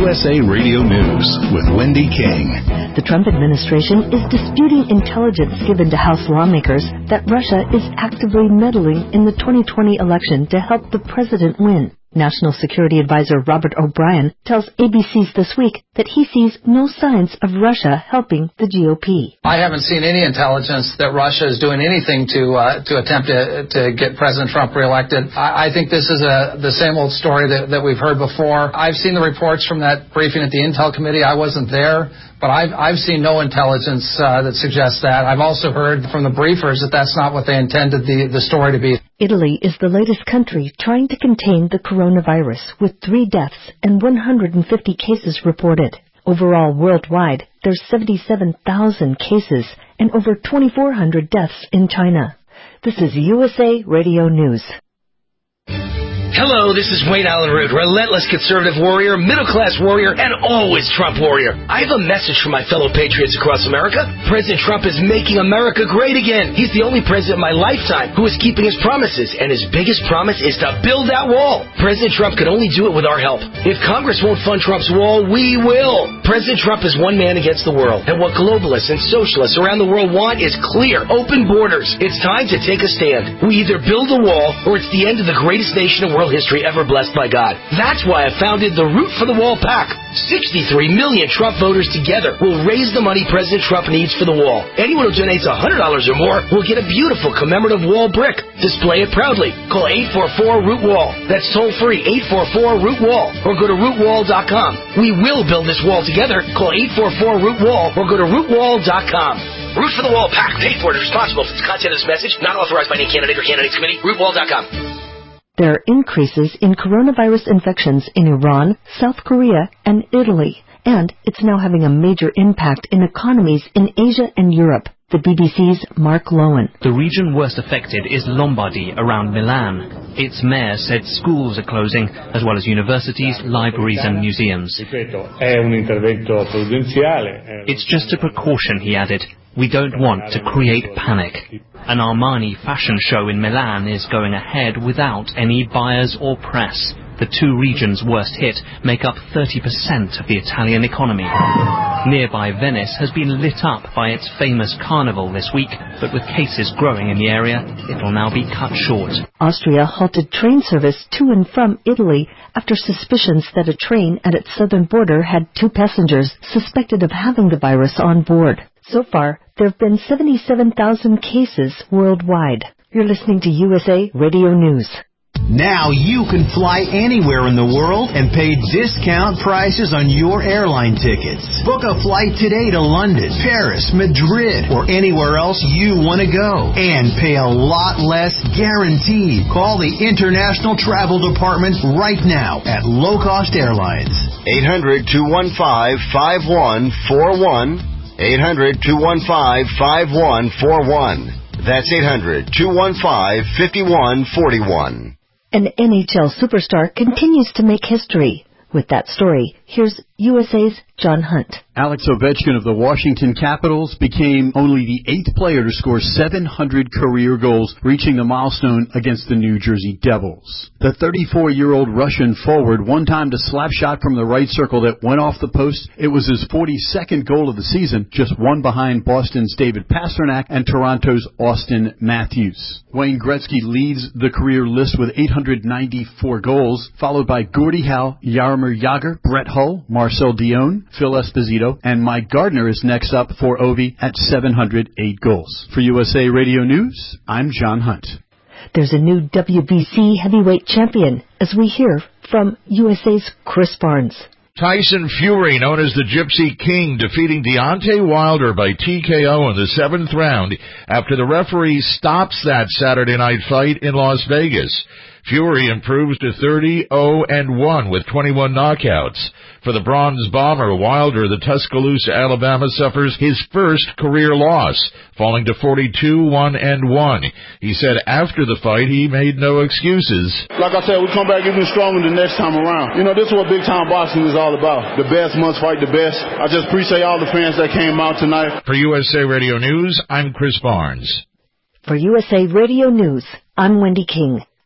USA Radio News with Wendy King. The Trump administration is disputing intelligence given to House lawmakers that Russia is actively meddling in the 2020 election to help the president win. National Security Advisor Robert O'Brien tells ABC's This Week that he sees no signs of Russia helping the GOP. I haven't seen any intelligence that Russia is doing anything to attempt to get President Trump reelected. I think this is the same old story that we've heard before. I've seen the reports from that briefing at the Intel Committee. I wasn't there, but I've seen no intelligence that suggests that. I've also heard from the briefers that that's not what they intended the story to be. Italy is the latest country trying to contain the coronavirus, with 3 deaths and 150 cases reported. Overall, worldwide, there's 77,000 cases and over 2,400 deaths in China. This is USA Radio News. Hello, this is Wayne Allen Root, relentless conservative warrior, middle-class warrior, and always Trump warrior. I have a message for my fellow patriots across America. President Trump is making America great again. He's the only president in my lifetime who is keeping his promises, and his biggest promise is to build that wall. President Trump can only do it with our help. If Congress won't fund Trump's wall, we will. President Trump is one man against the world, and what globalists and socialists around the world want is clear, open borders. It's time to take a stand. We either build a wall, or it's the end of the greatest nation in world history ever blessed by God. That's why I founded the Root for the Wall PAC. 63 million Trump voters together will raise the money President Trump needs for the wall. Anyone who donates $100 or more will get a beautiful commemorative wall brick. Display it proudly. Call 844-ROOT-WALL. That's toll free, 844-ROOT-WALL, or go to rootwall.com. We will build this wall together. Call 844-ROOT-WALL or go to rootwall.com. Root for the Wall PAC, paid for and responsible for the content of this message, not authorized by any candidate or candidates committee. Rootwall.com. There are increases in coronavirus infections in Iran, South Korea, and Italy, and it's now having a major impact in economies in Asia and Europe. The BBC's Mark Lowen. The region worst affected is Lombardy, around Milan. Its mayor said schools are closing, as well as universities, libraries and museums. It's just a precaution, he added. We don't want to create panic. An Armani fashion show in Milan is going ahead without any buyers or press. The 2 regions worst hit make up 30% of the Italian economy. Nearby Venice has been lit up by its famous carnival this week, but with cases growing in the area, it will now be cut short. Austria halted train service to and from Italy after suspicions that a train at its southern border had 2 passengers suspected of having the virus on board. So far, there have been 77,000 cases worldwide. You're listening to USA Radio News. Now you can fly anywhere in the world and pay discount prices on your airline tickets. Book a flight today to London, Paris, Madrid, or anywhere else you want to go. And pay a lot less guaranteed. Call the International Travel Department right now at Low Cost Airlines. 800-215-5141. 800-215-5141. That's 800-215-5141. An NHL superstar continues to make history. With that story, here's USA's John Hunt. Alex Ovechkin of the Washington Capitals became only the 8th player to score 700 career goals, reaching the milestone against the New Jersey Devils. The 34-year-old Russian forward one time to slap shot from the right circle that went off the post. It was his 42nd goal of the season, just one behind Boston's David Pastrnak and Toronto's Austin Matthews. Wayne Gretzky leads the career list with 894 goals, followed by Gordie Howe, Jaromir Jagr, Brett Hull, Marcel Dion, Phil Esposito, and Mike Gardner is next up for Ovi at 708 goals. For USA Radio News, I'm John Hunt. There's a new WBC heavyweight champion, as we hear from USA's Chris Barnes. Tyson Fury, known as the Gypsy King, defeating Deontay Wilder by TKO in the 7th round after the referee stops that Saturday night fight in Las Vegas. Fury improves to 30-0-1 with 21 knockouts. For the Bronze Bomber, Wilder, the Tuscaloosa, Alabama, suffers his first career loss, falling to 42-1-1. He said after the fight he made no excuses. Like I said, we come back even stronger the next time around. You know, this is what big-time boxing is all about. The best must fight the best. I just appreciate all the fans that came out tonight. For USA Radio News, I'm Chris Barnes. For USA Radio News, I'm Wendy King.